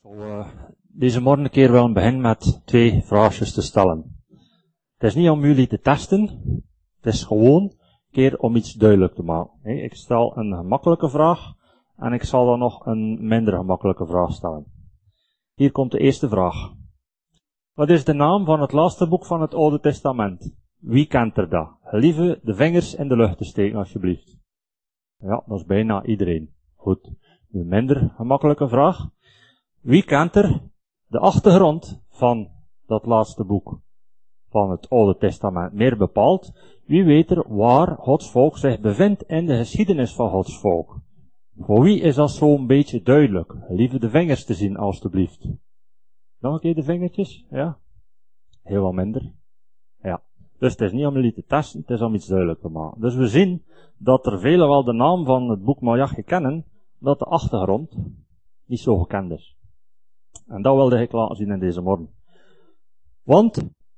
Deze morgen een keer wel een begin met 2 vraagjes te stellen. Het is niet om jullie te testen, het is gewoon een keer om iets duidelijk te maken. Ik stel een gemakkelijke vraag en ik zal dan nog een minder gemakkelijke vraag stellen. Hier komt de eerste vraag. Wat is de naam van het laatste boek van het Oude Testament? Wie kent er dat? Gelieve de vingers in de lucht te steken alsjeblieft. Ja, dat is bijna iedereen. Goed. Een minder gemakkelijke vraag. Wie kent er de achtergrond van dat laatste boek van het Oude Testament? Meer bepaald, wie weet er waar Gods volk zich bevindt in de geschiedenis van Gods volk? Voor wie is dat zo'n beetje duidelijk? Lieve de vingers te zien, alstublieft. Nog een keer de vingertjes, ja? Heel wat minder. Ja. Dus het is niet om jullie te testen, het is om iets duidelijk te maken. Dus we zien dat er velen wel de naam van het boek Malachi kennen, dat de achtergrond niet zo gekend is. En dat wilde ik laten zien in deze morgen. Want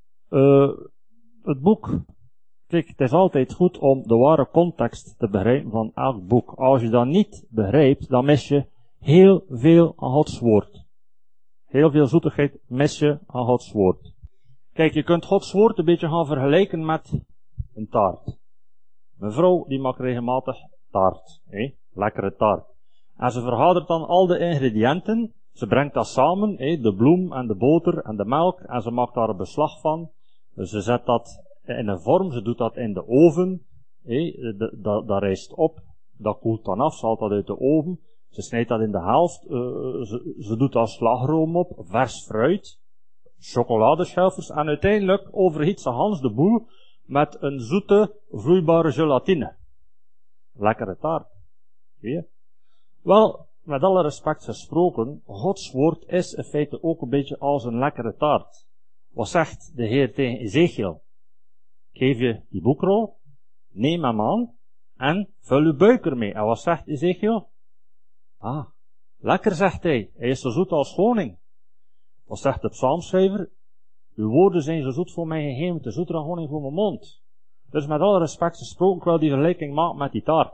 het boek, kijk, het is altijd goed om de ware context te begrijpen van elk boek. Als je dat niet begrijpt, dan mis je heel veel aan Gods woord. Heel veel zoetigheid mis je aan Gods woord. Kijk, je kunt Gods woord een beetje gaan vergelijken met een taart. Mijn vrouw, die maakt regelmatig taart. Lekkere taart. En ze vergadert dan al de ingrediënten. Ze brengt dat samen, de bloem en de boter en de melk, en ze maakt daar een beslag van. Dus ze zet dat in een vorm, ze doet dat in de oven, dat rijst op, dat koelt dan af, ze haalt dat uit de oven, ze snijdt dat in de helft, ze doet daar slagroom op, vers fruit, chocoladeschelfers, en uiteindelijk overgiet ze Hans de boel met een zoete, vloeibare gelatine. Lekkere taart. Zie je? Wel, met alle respect gesproken, Gods woord is in feite ook een beetje als een lekkere taart. Wat zegt de Heer tegen Ezechiel? Geef je die boekrol, neem hem aan en vul uw buik ermee. En wat zegt Ezechiel? Ah, lekker, zegt hij. Hij is zo zoet als honing. Wat zegt de psalmschrijver? Uw woorden zijn zo zoet voor mij gegeven, te zoeter dan honing voor mijn mond. Dus met alle respect gesproken, ik wil die vergelijking maken met die taart.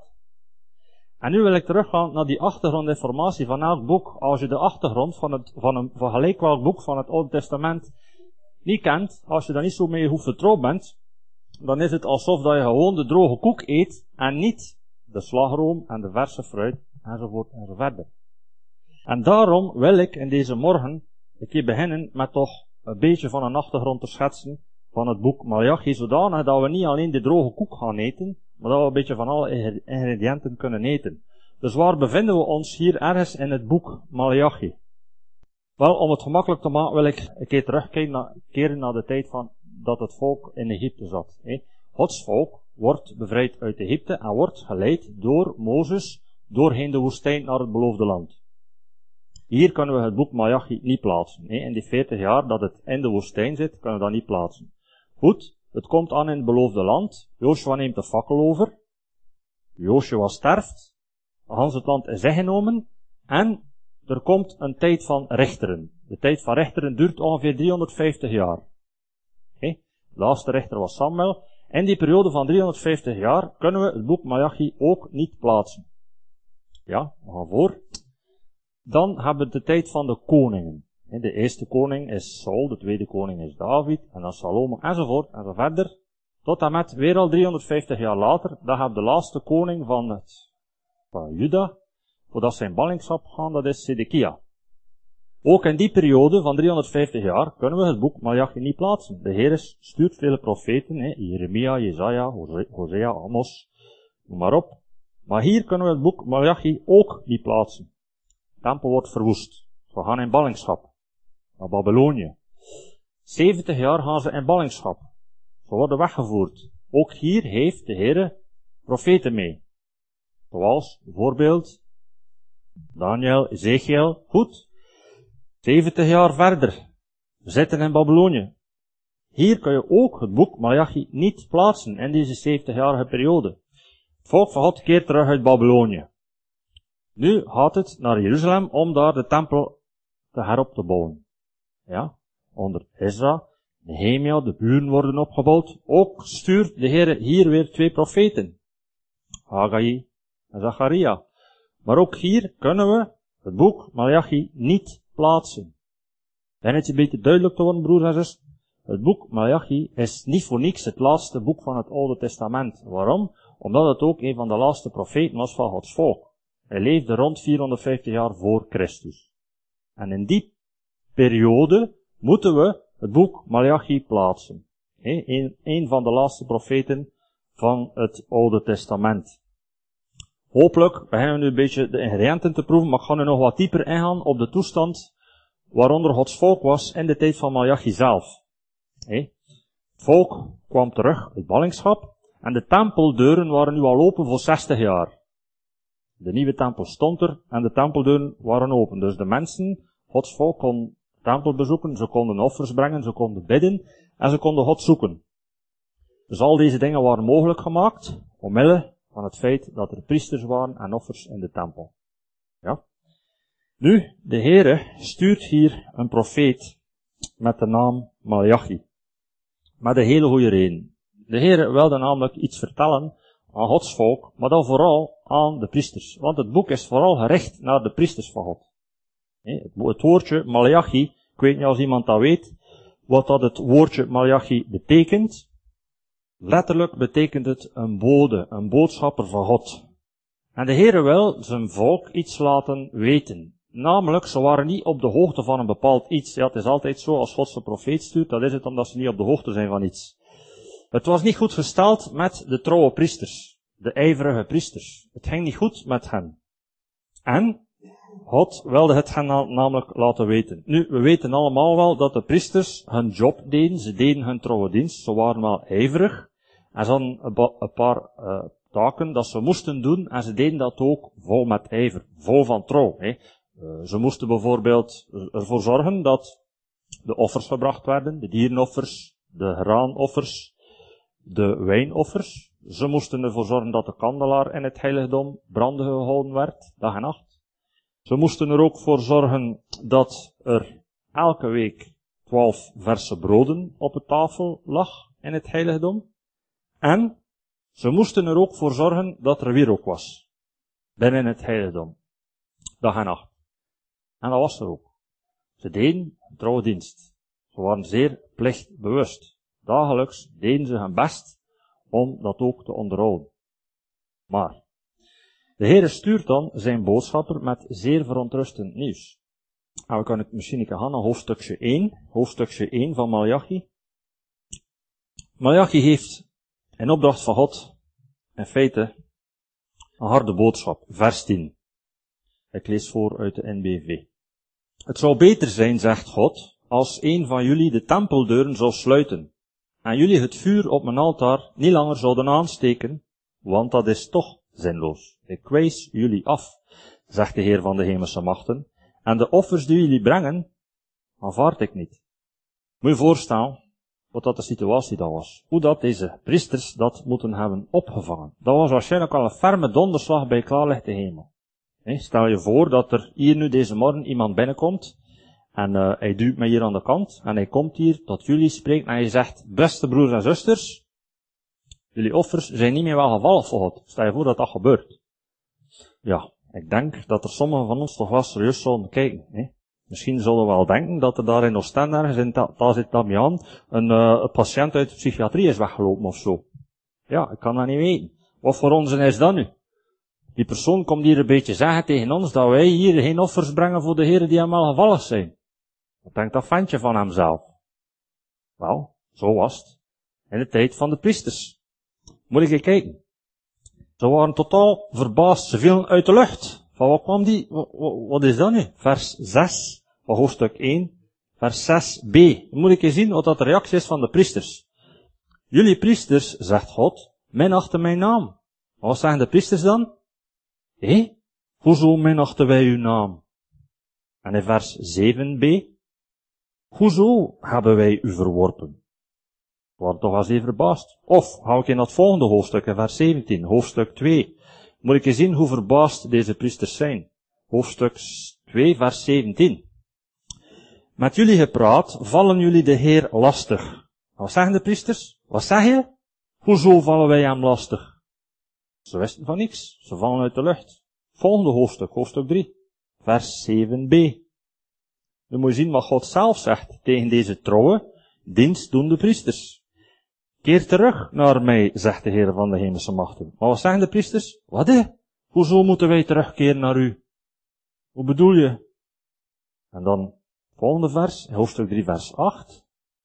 En nu wil ik teruggaan naar die achtergrondinformatie van elk boek. Als je de achtergrond van gelijk welk boek van het Oude Testament niet kent, als je daar niet zo mee vertrouwd bent, dan is het alsof dat je gewoon de droge koek eet en niet de slagroom en de verse fruit enzovoort enzoverder. En daarom wil ik in deze morgen een keer beginnen met toch een beetje van een achtergrond te schetsen van het boek Malachi, zodanig dat we niet alleen de droge koek gaan eten, maar dat we een beetje van alle ingrediënten kunnen eten. Dus waar bevinden we ons hier ergens in het boek Malachi? Wel, om het gemakkelijk te maken wil ik een keer terugkeren naar de tijd van dat het volk in Egypte zat. Gods volk wordt bevrijd uit Egypte en wordt geleid door Mozes doorheen de woestijn naar het beloofde land. Hier kunnen we het boek Malachi niet plaatsen. In die 40 jaar dat het in de woestijn zit, kunnen we dat niet plaatsen. Goed. Het komt aan in het beloofde land. Joshua neemt de fakkel over. Joshua sterft. Gans het land is ingenomen. En er komt een tijd van rechteren. De tijd van rechteren duurt ongeveer 350 jaar. De laatste rechter was Samuel. In die periode van 350 jaar kunnen we het boek Malachi ook niet plaatsen. Ja, we gaan voor. Dan hebben we de tijd van de koningen. De eerste koning is Saul, de tweede koning is David, en dan Salomo, enzovoort, en zo verder. Tot en met weer al 350 jaar later, dan hebben we de laatste koning van Juda, voordat ze in ballingschap gaan, dat is Zedekia. Ook in die periode van 350 jaar kunnen we het boek Malachi niet plaatsen. De Heer stuurt vele profeten, Jeremia, Jesaja, Hosea, Amos, noem maar op. Maar hier kunnen we het boek Malachi ook niet plaatsen. De tempel wordt verwoest. We gaan in ballingschap. Naar Babylonië. 70 jaar gaan ze in ballingschap. Ze worden weggevoerd. Ook hier heeft de Heere profeten mee. Zoals bijvoorbeeld Daniel, Ezechiel. Goed. 70 jaar verder. We zitten in Babylonië. Hier kun je ook het boek Malachi niet plaatsen in deze 70-jarige periode. Het volk van God keert terug uit Babylonië. Nu gaat het naar Jeruzalem om daar de tempel te herop te bouwen. Ja, onder Ezra, Nehemia, de buren worden opgebouwd. Ook stuurt de Heer hier weer 2 profeten. Haggai en Zacharia. Maar ook hier kunnen we het boek Malachi niet plaatsen. En het is een beetje duidelijk te worden, broers en zus. Het boek Maleachi is niet voor niks het laatste boek van het Oude Testament. Waarom? Omdat het ook een van de laatste profeten was van Gods volk. Hij leefde rond 450 jaar voor Christus. En in die periode moeten we het boek Maleachi plaatsen. Een van de laatste profeten van het Oude Testament. Hopelijk beginnen we nu een beetje de ingrediënten te proeven, maar ik ga nu nog wat dieper ingaan op de toestand waaronder Gods volk was in de tijd van Maleachi zelf. Het volk kwam terug uit ballingschap en de tempeldeuren waren nu al open voor 60 jaar. De nieuwe tempel stond er en de tempeldeuren waren open. Dus de mensen, Gods volk, kon de tempel bezoeken, ze konden offers brengen, ze konden bidden en ze konden God zoeken. Dus al deze dingen waren mogelijk gemaakt, omwille van het feit dat er priesters waren en offers in de tempel. Ja. Nu, de Heere stuurt hier een profeet met de naam Maleachi. Met een hele goede reden. De Heere wilde namelijk iets vertellen aan Gods volk, maar dan vooral aan de priesters. Want het boek is vooral gericht naar de priesters van God. Het woordje Maleachi, ik weet niet als iemand dat weet, wat dat het woordje Maleachi betekent. Letterlijk betekent het een bode, een boodschapper van God. En de Heere wil zijn volk iets laten weten. Namelijk, ze waren niet op de hoogte van een bepaald iets. Ja, het is altijd zo, als God zijn profeet stuurt, dat is het omdat ze niet op de hoogte zijn van iets. Het was niet goed gesteld met de trouwe priesters, de ijverige priesters. Het ging niet goed met hen. En God wilde het hen namelijk laten weten. Nu, we weten allemaal wel dat de priesters hun job deden, ze deden hun trouwe dienst, ze waren wel ijverig. En ze hadden een paar taken dat ze moesten doen, en ze deden dat ook vol met ijver, vol van trouw. Ze moesten bijvoorbeeld ervoor zorgen dat de offers gebracht werden, de dierenoffers, de graanoffers, de wijnoffers. Ze moesten ervoor zorgen dat de kandelaar in het heiligdom brandende gehouden werd, dag en nacht. Ze moesten er ook voor zorgen dat er elke week 12 verse broden op de tafel lag in het heiligdom. En ze moesten er ook voor zorgen dat er wierook was binnen het heiligdom, dag en nacht. En dat was er ook. Ze deden een trouwe dienst. Ze waren zeer plichtbewust. Dagelijks deden ze hun best om dat ook te onderhouden. Maar de Heere stuurt dan zijn boodschapper met zeer verontrustend nieuws. En we kunnen het misschien gaan naar hoofdstukje 1 van Maleachi. Maleachi heeft in opdracht van God in feite een harde boodschap, vers 10. Ik lees voor uit de NBV. Het zou beter zijn, zegt God, als een van jullie de tempeldeuren zou sluiten en jullie het vuur op mijn altaar niet langer zouden aansteken, want dat is toch zinloos. Ik wijs jullie af, zegt de Heer van de hemelse machten, en de offers die jullie brengen, aanvaard ik niet. Moet je voorstellen wat dat de situatie dat was. Hoe dat deze priesters dat moeten hebben opgevangen. Dat was waarschijnlijk al een ferme donderslag bij klaarlichte hemel. Stel je voor dat er hier nu deze morgen iemand binnenkomt en hij duwt mij hier aan de kant en hij komt hier tot jullie, spreekt en hij zegt, beste broers en zusters, jullie offers zijn niet meer welgevallig voor God. Stel je voor dat dat gebeurt. Ja, ik denk dat er sommigen van ons toch wel serieus zouden kijken. Misschien zullen we wel denken dat er daar in Oostende ergens, daar zit Damian, een patiënt uit de psychiatrie is weggelopen of zo. Ja, ik kan dat niet weten. Wat voor onzin is dat nu? Die persoon komt hier een beetje zeggen tegen ons dat wij hier geen offers brengen voor de heren die hem welgevallig zijn. Wat denkt dat ventje van hemzelf? Wel, zo was het. In de tijd van de priesters. Moet ik even kijken. Ze waren totaal verbaasd. Ze vielen uit de lucht. Van wat kwam die? Wat is dat nu? Vers 6 van hoofdstuk 1. Vers 6b. Dan moet ik eens zien wat dat de reactie is van de priesters. Jullie priesters, zegt God, minachten mijn naam. Wat zeggen de priesters dan? Hoezo minachten wij uw naam? En in vers 7b. Hoezo hebben wij u verworpen? We waren toch als even verbaasd. Of, ga ik in dat volgende hoofdstuk, in vers 17, hoofdstuk 2. Moet ik eens zien hoe verbaasd deze priesters zijn. Hoofdstuk 2, vers 17. Met jullie gepraat, vallen jullie de Heer lastig. Wat zeggen de priesters? Wat zeg je? Hoezo vallen wij hem lastig? Ze wisten van niks. Ze vallen uit de lucht. Volgende hoofdstuk, hoofdstuk 3, vers 7b. Nu moet je zien wat God zelf zegt tegen deze trouwe, dienstdoende priesters. Keer terug naar mij, zegt de Heer van de hemelse machten. Maar wat zeggen de priesters? Wat? Hoezo moeten wij terugkeren naar u? Hoe bedoel je? En dan, volgende vers, hoofdstuk 3, vers 8.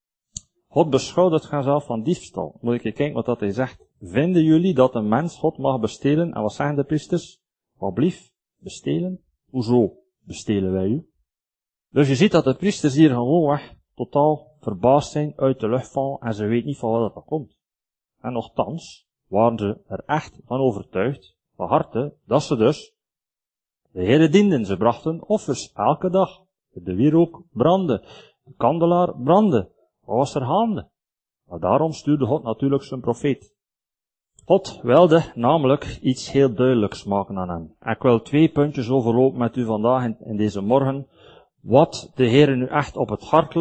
God beschouwt het zelf van diefstal. Moet ik even kijken wat dat hij zegt. Vinden jullie dat een mens God mag bestelen? En wat zeggen de priesters? Wat blief? Bestelen? Hoezo bestelen wij u? Dus je ziet dat de priesters hier gewoonweg totaal verbaasd zijn, uit de lucht vallen en ze weten niet van waar dat komt. En nochtans waren ze er echt van overtuigd, van harte, dat ze dus de Heere dienden. Ze brachten offers elke dag. De wierook brandde, de kandelaar brandde. Wat was er gaande? Maar daarom stuurde God natuurlijk zijn profeet. God wilde namelijk iets heel duidelijks maken aan hen. Ik wil 2 puntjes overlopen met u vandaag in deze morgen. Wat de Heer nu echt op het hart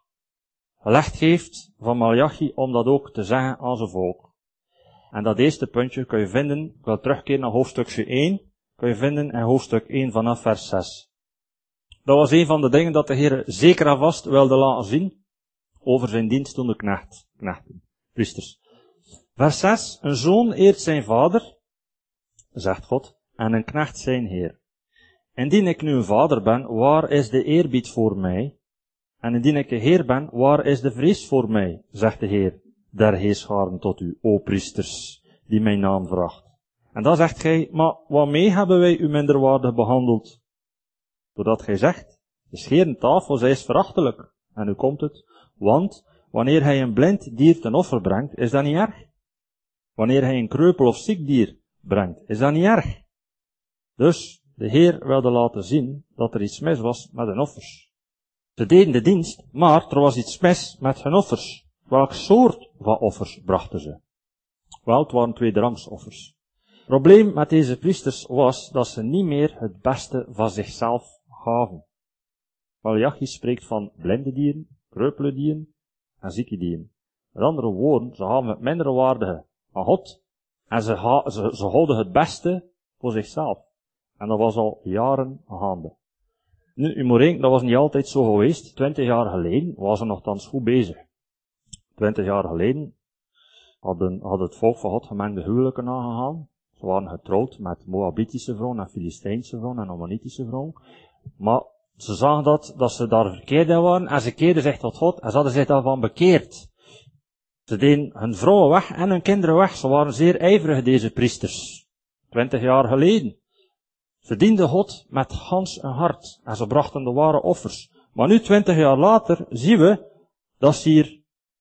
gelegd heeft van Malachi om dat ook te zeggen aan zijn volk. En dat eerste puntje kun je vinden, ik wil terugkeren naar hoofdstukje 1, kun je vinden in hoofdstuk 1 vanaf vers 6. Dat was een van de dingen dat de Heer zeker en vast wilde laten zien over zijn dienstdoende knechten, priesters. Vers 6, een zoon eert zijn vader, zegt God, en een knecht zijn heer. Indien ik nu een vader ben, waar is de eerbied voor mij? En indien ik een heer ben, waar is de vrees voor mij? Zegt de Heer der heerscharen tot u, o priesters, die mijn naam vraagt. En dan zegt gij, maar waarmee hebben wij u minderwaardig behandeld? Doordat gij zegt, de scheren tafel, zij is verachtelijk. En nu komt het, want wanneer hij een blind dier ten offer brengt, is dat niet erg. Wanneer hij een kreupel of ziek dier brengt, is dat niet erg. Dus de Heer wilde laten zien dat er iets mis was met hun offers. Ze deden de dienst, maar er was iets mis met hun offers. Welk soort van offers brachten ze? Wel, het waren tweederangsoffers. Het probleem met deze priesters was dat ze niet meer het beste van zichzelf gaven. Malachi spreekt van blinde dieren, kreupele dieren en zieke dieren. Met andere woorden, ze gaven het mindere waardige aan God en ze houden het beste voor zichzelf. En dat was al jaren gaande. Nu, u moet rekenen, dat was niet altijd zo geweest. 20 jaar geleden was ze nogthans goed bezig. 20 jaar geleden had het volk van God gemengde huwelijken aangegaan. Ze waren getrouwd met Moabitische vrouwen en Filistijnse vrouwen en Ammonitische vrouwen. Maar ze zagen dat ze daar verkeerd in waren en ze keerden zich tot God en ze hadden zich daarvan bekeerd. Ze deden hun vrouwen weg en hun kinderen weg. Ze waren zeer ijverig, deze priesters. 20 jaar geleden. Ze dienden God met gans hun hart en ze brachten de ware offers. Maar nu 20 jaar later zien we dat ze hier,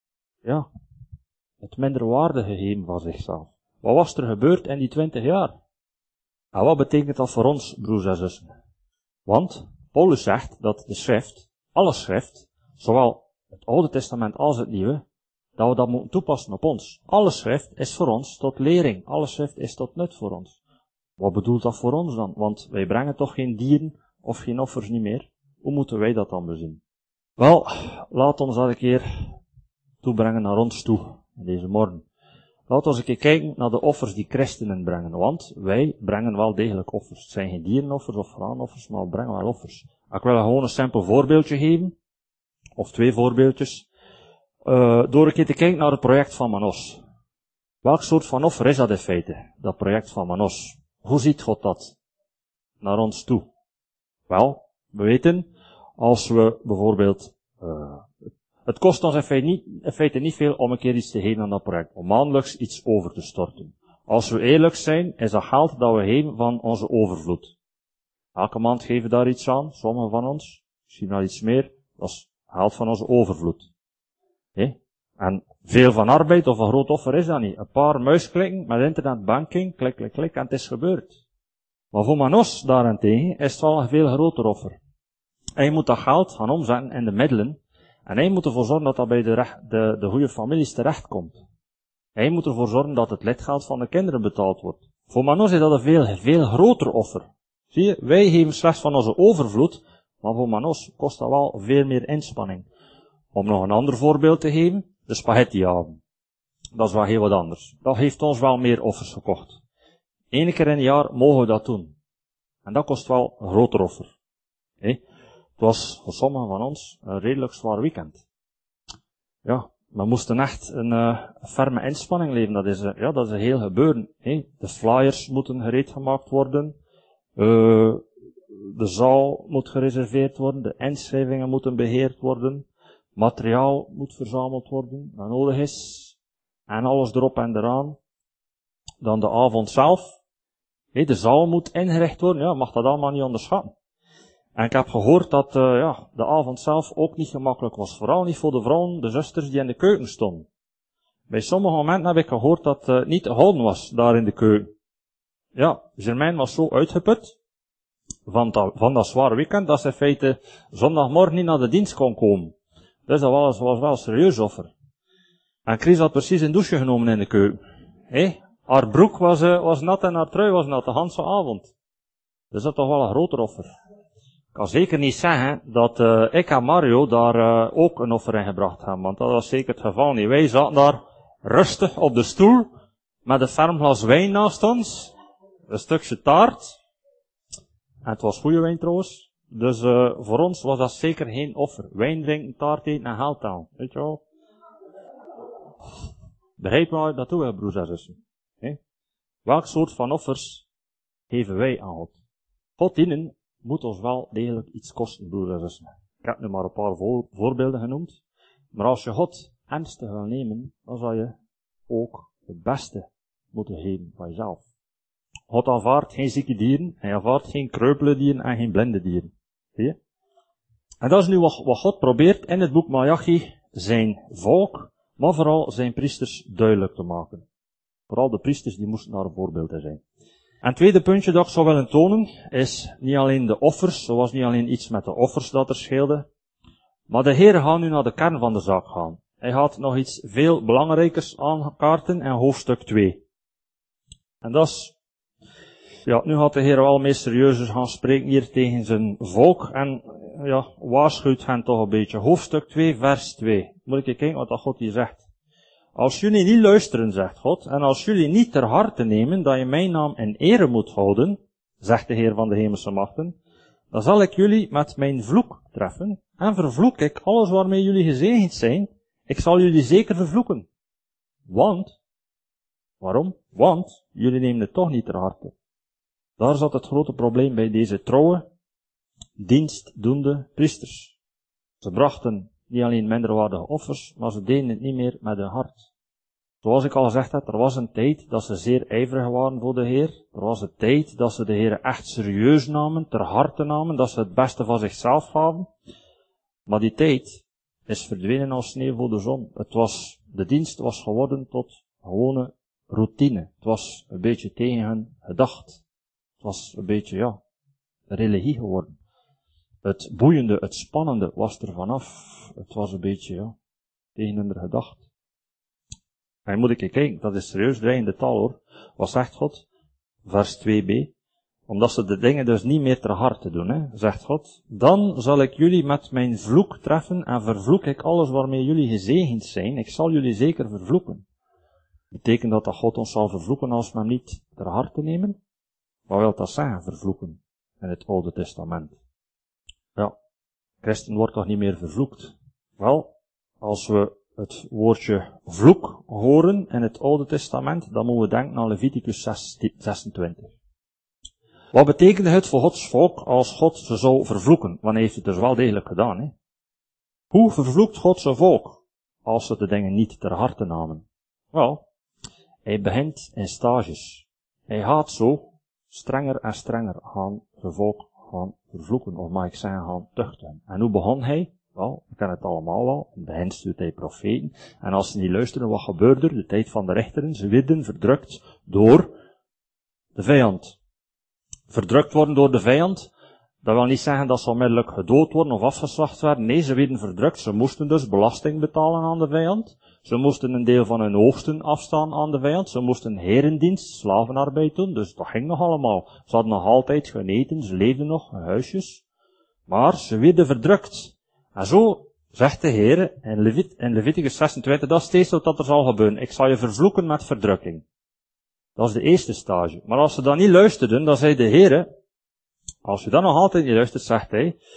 het minderwaardige gegeven van zichzelf. Wat was er gebeurd in die 20 jaar? En wat betekent dat voor ons, broers en zussen? Want Paulus zegt dat de schrift, alle schrift, zowel het Oude Testament als het Nieuwe, dat we dat moeten toepassen op ons. Alle schrift is voor ons tot lering. Alle schrift is tot nut voor ons. Wat bedoelt dat voor ons dan? Want wij brengen toch geen dieren of geen offers niet meer. Hoe moeten wij dat dan bezien? Wel, laat ons dat een keer toebrengen naar ons toe, in deze morgen. Laat ons een keer kijken naar de offers die christenen brengen, want wij brengen wel degelijk offers. Het zijn geen dierenoffers of graanoffers, maar we brengen wel offers. Ik wil gewoon een simpel voorbeeldje geven, of 2 voorbeeldjes, door een keer te kijken naar het project van Manos. Welk soort van offer is dat in feite, dat project van Manos? Hoe ziet God dat naar ons toe? Wel, we weten, als we bijvoorbeeld, het kost ons in feite niet veel om een keer iets te geven aan dat project, om maandelijks iets over te storten. Als we eerlijk zijn, is dat geld dat we geven van onze overvloed. Elke maand geven we daar iets aan, sommigen van ons, misschien wel iets meer, dat is geld van onze overvloed. En veel van arbeid of een groot offer is dat niet. Een paar muisklikken met internetbanking, klik, klik, klik, en het is gebeurd. Maar voor Manos daarentegen is het wel een veel groter offer. Hij moet dat geld gaan omzetten in de middelen, en hij moet ervoor zorgen dat dat bij de goede families terechtkomt. Hij moet ervoor zorgen dat het lidgeld van de kinderen betaald wordt. Voor Manos is dat een veel groter offer. Zie je, wij geven slechts van onze overvloed, maar voor Manos kost dat wel veel meer inspanning. Om nog een ander voorbeeld te geven, de spaghettiavond. Dat is wel heel wat anders. Dat heeft ons wel meer offers gekocht. 1 keer in een jaar mogen we dat doen. En dat kost wel een groter offer. Het was voor sommigen van ons een redelijk zwaar weekend. Ja, we moesten echt een ferme inspanning leveren. Dat is een heel gebeuren. De flyers moeten gereed gemaakt worden. De zaal moet gereserveerd worden. De inschrijvingen moeten beheerd worden. Materiaal moet verzameld worden, dat nodig is. En alles erop en eraan. Dan de avond zelf. De zaal moet ingericht worden. Ja, mag dat allemaal niet onderschatten. En ik heb gehoord dat de avond zelf ook niet gemakkelijk was. Vooral niet voor de vrouwen, de zusters die in de keuken stonden. Bij sommige momenten heb ik gehoord dat het niet te houden was, daar in de keuken. Ja, Germain was zo uitgeput van dat zware weekend, dat ze in feite zondagmorgen niet naar de dienst kon komen. Dus dat was wel een serieus offer. En Chris had precies een douche genomen in de keuken. Haar broek was nat en haar trui was nat de hele avond. Dus dat is toch wel een groter offer. Ik kan zeker niet zeggen dat ik en Mario daar ook een offer in gebracht hebben, want dat was zeker het geval niet. Wij zaten daar rustig op de stoel, met een ferm glas wijn naast ons, een stukje taart, en het was goede wijn trouwens, dus voor ons was dat zeker geen offer. Wijn drinken, taart eten en geld tellen, weet je wel. Begrijp waar ik dat toe wil, broers en zussen? Welk soort van offers geven wij aan God? God dienen moet ons wel degelijk iets kosten, broers en zussen. Ik heb nu maar een paar voorbeelden genoemd. Maar als je God ernstig wil nemen, dan zal je ook het beste moeten geven van jezelf. God aanvaardt geen zieke dieren, hij aanvaardt geen kreupele dieren en geen blinde dieren. Zie je? En dat is nu wat God probeert in het boek Maleachi zijn volk, maar vooral zijn priesters duidelijk te maken. Vooral de priesters die moesten daar een voorbeeld in zijn. En het tweede puntje dat ik zou willen tonen, is niet alleen de offers, zoals niet alleen iets met de offers dat er scheelde, maar de Heer gaat nu naar de kern van de zaak gaan. Hij gaat nog iets veel belangrijkers aankaarten in hoofdstuk 2. En dat is, nu gaat de Heer wel meer serieuzer gaan spreken hier tegen zijn volk, en waarschuwt hen toch een beetje. Hoofdstuk 2, vers 2. Moet ik kijken wat dat God hier zegt. Als jullie niet luisteren, zegt God, en als jullie niet ter harte nemen dat je mijn naam in ere moet houden, zegt de Heer van de hemelse machten, dan zal ik jullie met mijn vloek treffen, en vervloek ik alles waarmee jullie gezegend zijn. Ik zal jullie zeker vervloeken. Waarom? Want jullie nemen het toch niet ter harte. Daar zat het grote probleem bij deze trouwe, dienstdoende priesters. Ze brachten niet alleen minderwaardige offers, maar ze deden het niet meer met hun hart. Zoals ik al gezegd heb, er was een tijd dat ze zeer ijverig waren voor de Heer. Er was een tijd dat ze de Heer echt serieus namen, ter harte namen, dat ze het beste van zichzelf gaven. Maar die tijd is verdwenen als sneeuw voor de zon. De dienst was geworden tot gewone routine. Het was een beetje tegen hun gedacht. Het was een beetje, religie geworden. Het boeiende, het spannende was er vanaf. Het was een beetje, tegen hun gedacht. En moet ik kijken, dat is serieus dreigende taal hoor. Wat zegt God? Vers 2b. Omdat ze de dingen dus niet meer ter harte doen, zegt God. Dan zal ik jullie met mijn vloek treffen en vervloek ik alles waarmee jullie gezegend zijn. Ik zal jullie zeker vervloeken. Betekent dat God ons zal vervloeken als we hem niet ter harte nemen? Wat wil dat zeggen, vervloeken, in het Oude Testament? Ja, christen wordt toch niet meer vervloekt? Wel, als we het woordje vloek horen in het Oude Testament, dan moeten we denken aan Leviticus 26. Wat betekende het voor Gods volk als God ze zou vervloeken? Want hij heeft het dus wel degelijk gedaan. Hoe vervloekt God zijn volk als ze de dingen niet ter harte namen? Wel, hij begint in stages. Hij gaat zo strenger en strenger gaan zijn volk gaan vervloeken, of mag ik zeggen gaan tuchten. En hoe begon hij? Wel, we kennen het allemaal wel. In het begin stuurt hij profeten. En als ze niet luisteren, wat gebeurde er? De tijd van de rechteren. Ze werden verdrukt door de vijand. Verdrukt worden door de vijand, dat wil niet zeggen dat ze onmiddellijk gedood worden of afgeslacht werden. Nee, ze werden verdrukt. Ze moesten dus belasting betalen aan de vijand. Ze moesten een deel van hun oogsten afstaan aan de vijand. Ze moesten herendienst, slavenarbeid doen. Dus dat ging nog allemaal. Ze hadden nog altijd geen eten, ze leefden nog in huisjes. Maar ze werden verdrukt. En zo zegt de Heer in Leviticus 26, dat is steeds wat er zal gebeuren. Ik zal je vervloeken met verdrukking. Dat is de eerste stage. Maar als ze dan niet luisterden, dan zei de Heer, als je dan nog altijd niet luistert, zegt hij,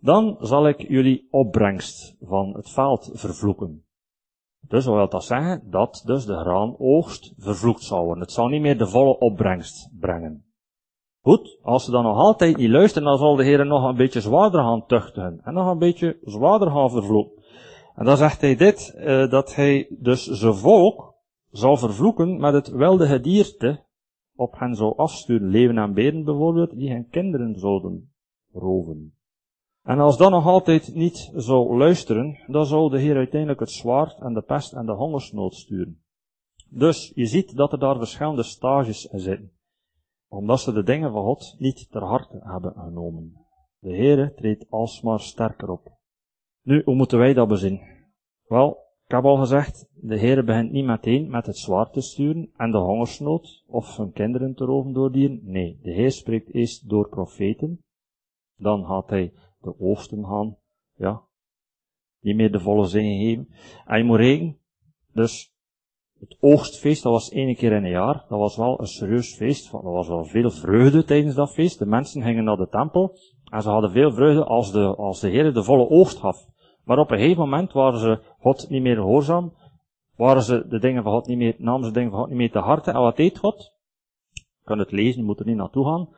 Dan zal ik jullie opbrengst van het veld vervloeken. Dus wat wil dat zeggen? Dat dus de graanoogst vervloekt zal worden. Het zal niet meer de volle opbrengst brengen. Goed, als ze dan nog altijd niet luisteren, dan zal de Heer nog een beetje zwaarder gaan tuchtigen. En nog een beetje zwaarder gaan vervloeken. En dan zegt hij dit, dat hij dus zijn volk zal vervloeken met het wilde gedierte op hen zou afsturen. Leeuwen en beren bijvoorbeeld, die hen kinderen zouden roven. En als dat nog altijd niet zou luisteren, dan zou de Heer uiteindelijk het zwaard en de pest en de hongersnood sturen. Dus je ziet dat er daar verschillende stages zitten. Omdat ze de dingen van God niet ter harte hebben genomen. De Heer treedt alsmaar sterker op. Nu, hoe moeten wij dat bezien? Wel, ik heb al gezegd, de Heer begint niet meteen met het zwaard te sturen en de hongersnood of hun kinderen te roven door dieren. Nee, de Heer spreekt eerst door profeten. Dan gaat hij de oogsten gaan, niet meer de volle zegen geven. En je moet rekenen, dus het oogstfeest, dat was 1 keer in een jaar, dat was wel een serieus feest, want er was wel veel vreugde tijdens dat feest. De mensen gingen naar de tempel, en ze hadden veel vreugde als de Heer de volle oogst gaf. Maar op een gegeven moment waren ze God niet meer gehoorzaam, waren ze de dingen van God niet meer, namen ze de dingen van God niet meer te harte. En wat deed God? Je kan het lezen, je moet er niet naartoe gaan.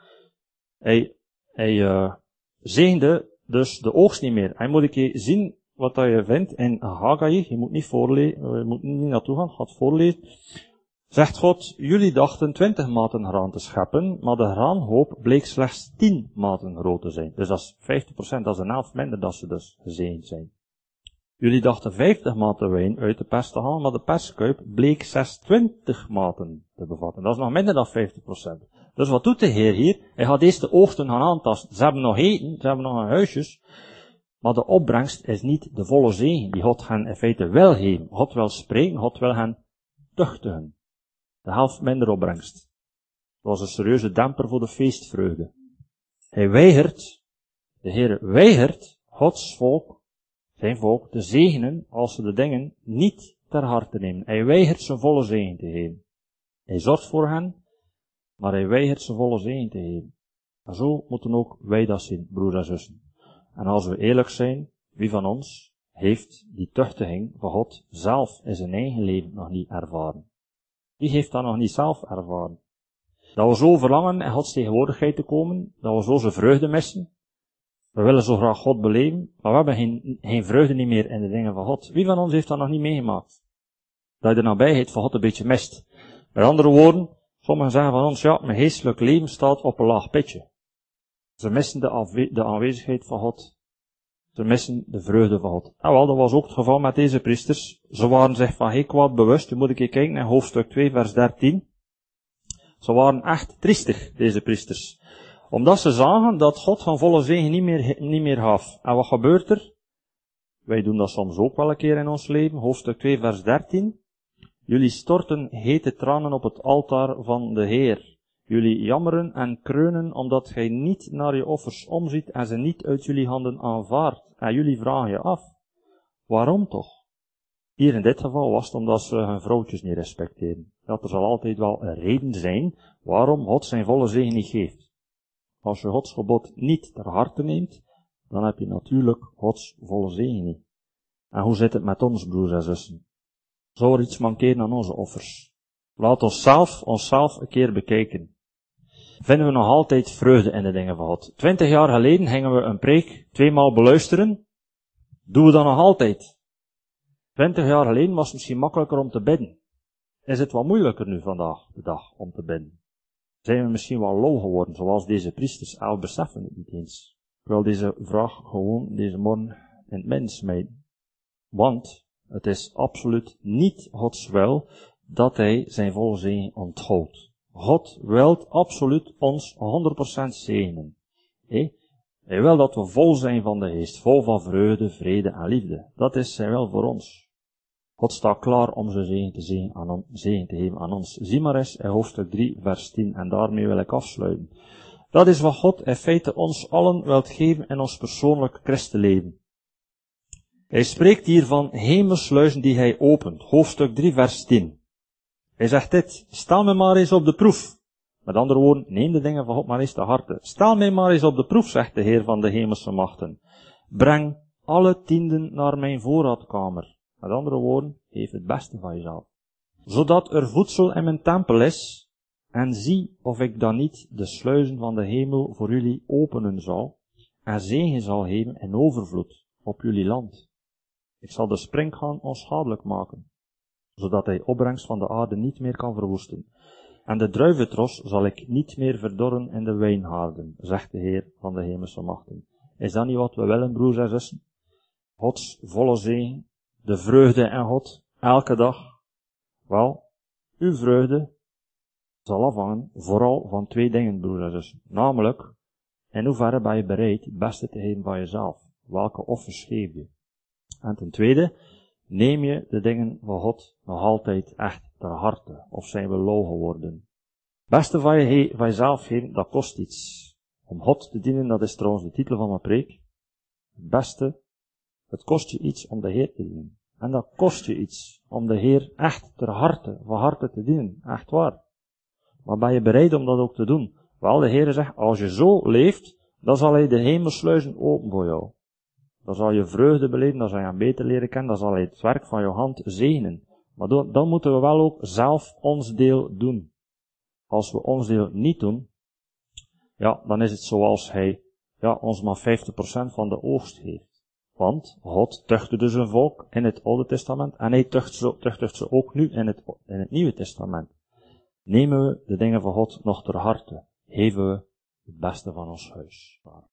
Hij zegende dus de oogst niet meer. Hij moet een keer zien wat dat je vindt in Haggai. Je moet niet voorlezen, je moet niet naartoe gaan, ga het voorlezen. Zegt God, jullie dachten 20 maten graan te scheppen, maar de graanhoop bleek slechts 10 maten groot te zijn. Dus dat is 50%, dat is een helft minder dat ze dus gezegend zijn. Jullie dachten 50 maten wijn uit de pers te halen, maar de perskuip bleek 26 maten te bevatten. Dat is nog minder dan 50%. Dus wat doet de Heer hier? Hij gaat eerst de oogsten gaan aantasten. Ze hebben nog eten, ze hebben nog een huisjes, maar de opbrengst is niet de volle zegen die God hen in feite wil geven. God wil spreken, God wil hen tuchtigen. De helft minder opbrengst. Dat was een serieuze demper voor de feestvreugde. Hij weigert, de Heer weigert Gods volk, zijn volk, te zegenen als ze de dingen niet ter harte nemen. Hij weigert zijn volle zegen te geven. Hij zorgt voor hen, maar hij weigert zijn volle zegen te geven. En zo moeten ook wij dat zien, broers en zussen. En als we eerlijk zijn, wie van ons heeft die tuchtiging van God zelf in zijn eigen leven nog niet ervaren? Wie heeft dat nog niet zelf ervaren? Dat we zo verlangen in Gods tegenwoordigheid te komen, dat we zo zijn vreugde missen. We willen zo graag God beleven, maar we hebben geen vreugde niet meer in de dingen van God. Wie van ons heeft dat nog niet meegemaakt? Dat je de nabijheid van God een beetje mist. Met andere woorden, sommigen zeggen van ons, ja, mijn geestelijk leven staat op een laag pitje. Ze missen de aanwezigheid van God. Ze missen de vreugde van God. En wel, dat was ook het geval met deze priesters. Ze waren zich van geen kwaad bewust. Je moet een keer kijken naar hoofdstuk 2, vers 13. Ze waren echt triestig, deze priesters. Omdat ze zagen dat God van volle zegen niet meer gaf. En wat gebeurt er? Wij doen dat soms ook wel een keer in ons leven. Hoofdstuk 2, vers 13. Jullie storten hete tranen op het altaar van de Heer. Jullie jammeren en kreunen omdat gij niet naar je offers omziet en ze niet uit jullie handen aanvaardt. En jullie vragen je af, waarom toch? Hier in dit geval was het omdat ze hun vrouwtjes niet respecteren. Dat er zal altijd wel een reden zijn waarom God zijn volle zegen niet geeft. Als je Gods gebod niet ter harte neemt, dan heb je natuurlijk Gods volle zegen niet. En hoe zit het met ons, broers en zussen? Zou er iets mankeren aan onze offers? Laat onszelf een keer bekijken. Vinden we nog altijd vreugde in de dingen van God? 20 jaar geleden gingen we een preek 2 maal beluisteren. Doen we dat nog altijd? 20 jaar geleden was het misschien makkelijker om te bidden. Is het wat moeilijker nu vandaag de dag om te bidden? Zijn we misschien wel lauw geworden, zoals deze priesters? We beseffen het niet eens. Ik wil deze vraag gewoon deze morgen in het midden smijten. Want het is absoluut niet Gods wil dat hij zijn volle zegen onthoudt. God wil absoluut ons 100% zegenen. Hij wil dat we vol zijn van de geest, vol van vreugde, vrede en liefde. Dat is zijn wil voor ons. God staat klaar om zijn zegen te geven aan ons. Zie maar eens in hoofdstuk 3, vers 10, en daarmee wil ik afsluiten. Dat is wat God in feite ons allen wilt geven in ons persoonlijk christenleven. Hij spreekt hier van hemelsluizen die hij opent. Hoofdstuk 3, vers 10. Hij zegt dit, stel mij maar eens op de proef. Met andere woorden, neem de dingen van God maar eens te harte. Stel mij maar eens op de proef, zegt de Heer van de hemelse machten. Breng alle tienden naar mijn voorraadkamer. Met andere woorden, geef het beste van jezelf. Zodat er voedsel in mijn tempel is, en zie of ik dan niet de sluizen van de hemel voor jullie openen zal, en zegen zal geven in overvloed op jullie land. Ik zal de springhaan onschadelijk maken, zodat hij opbrengst van de aarde niet meer kan verwoesten. En de druiventros zal ik niet meer verdorren in de wijnhaarden, zegt de Heer van de hemelse machten. Is dat niet wat we willen, broers en zussen? Gods volle zegen, de vreugde in God, elke dag. Wel, uw vreugde zal afhangen vooral van 2 dingen, broers en zussen. Namelijk, in hoeverre ben je bereid het beste te geven van jezelf? Welke offers geef je? En ten tweede, neem je de dingen van God nog altijd echt ter harte? Of zijn we lauw geworden? Het beste van jezelf geven, dat kost iets. Om God te dienen, dat is trouwens de titel van mijn preek. Het beste, het kost je iets om de Heer te dienen. En dat kost je iets om de Heer echt ter harte, van harte te dienen. Echt waar. Maar ben je bereid om dat ook te doen? Wel, de Heer zegt, als je zo leeft, dan zal Hij de hemelsluizen open voor jou. Dan zal je vreugde beleven, dan zal je hem beter leren kennen, dan zal Hij het werk van je hand zegenen. Maar dan moeten we wel ook zelf ons deel doen. Als we ons deel niet doen, ja, dan is het zoals Hij, ons maar 50% van de oogst geeft. Want God tuchtigde zijn volk in het Oude Testament en Hij tuchtigt ze ook nu in het Nieuwe Testament. Nemen we de dingen van God nog ter harte, geven we het beste van ons huis.